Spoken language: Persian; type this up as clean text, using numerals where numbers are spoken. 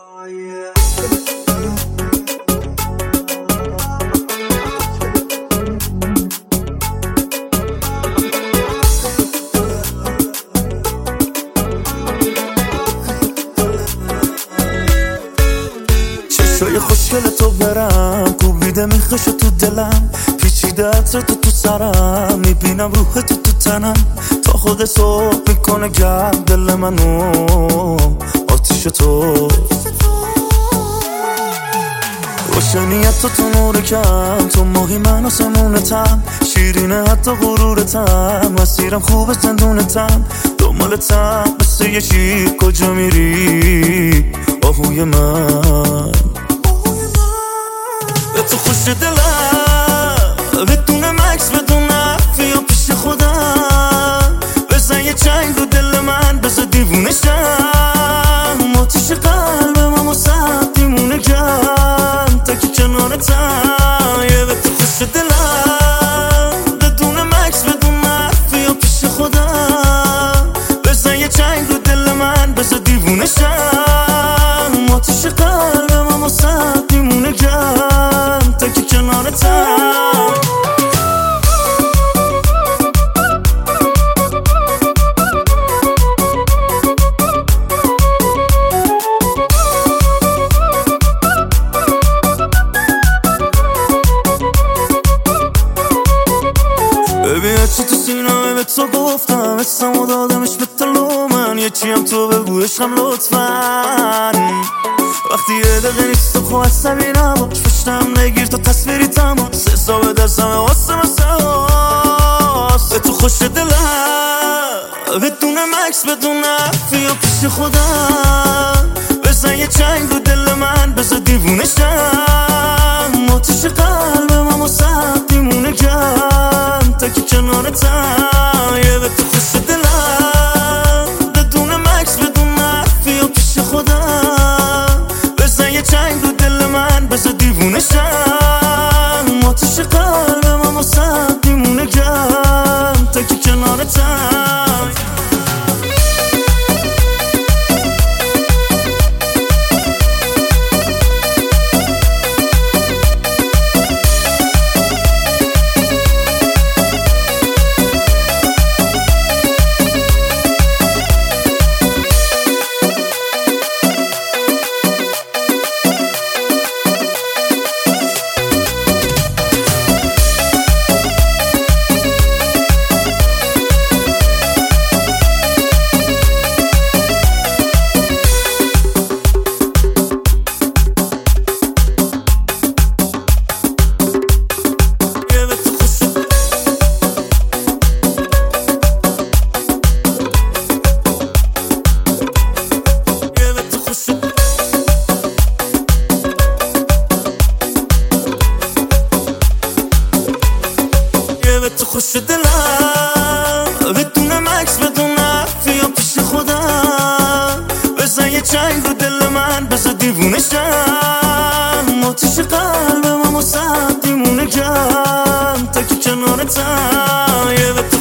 چشای خوشگل تو برم کوبیده میخش تو دلم پیچیده عطر تو سرم میبینم روح تو تنم تا خود صبح میکنه گرم دل منو آتیش تو روشنیت تو نور کم تو ماهی من آسمونتم شیرینه حتی غرورتم مسیرم خوبه زندونتم دنبالتم مثل یه شیر کجا میری آهوی من به تو خوش دلم بدون مکس بدون نفی و پیش خودم بزن یه چنگ رو دل من بزن دیوونه شم آتیش قلبم اما سخت دیمونه گرم تا که کنارتم یه به تو خوش دلم بدون مکس بدون نفی و پیش خودم بزن یه چنگ رو دل من بزن دیوونه شم آتیش قلبم اما سخت دیمونه گرم تا که کنارتم ببین چی تو سینامه به تو گفتم اسم و دادمش به تلو من یه چیم تو بگو عشقم لطفاً وقتی یه دقیقه نیست تو خواه عصبی نباش پشتم نگیر تا تصویری تماس حساب دستمه واسه به تو خوش دلم بدون مکس بدون نفی و پیش خودم بزن یه چنگ رو دل من بزن دیوونه شم آتیش قلبم اما سخت دیمونه گرم تا که کنارتم یه به تو خوش دلم بدون مکس بدون نفی و پیش خودم بزن یه چنگ رو دل من بزن دیوونه شم آتیش قلبم اما سخت دیمونه گرم تا که کنارتم تو خوش دلم بدون مکس بدون نفی و پیش خودم بزن یه چنگ رو دل من بزن دیوونه شم آتیش قلبم اما سخت دیمونه گرم تا که کنارتم یه